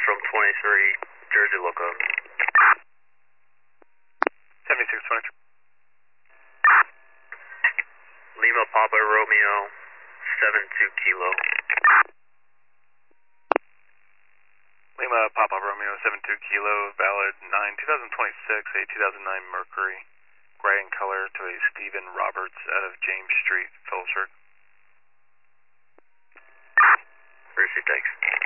from 23, Jersey Loco. 7623. Lima Papa Romeo, 72 Kilo. Lima Papa Romeo, 72 Kilo, valid 9/2026, a 2009 Mercury, gray in color, to a Stephen Roberts out of James Street, Phillipsburg. Receipt, thanks.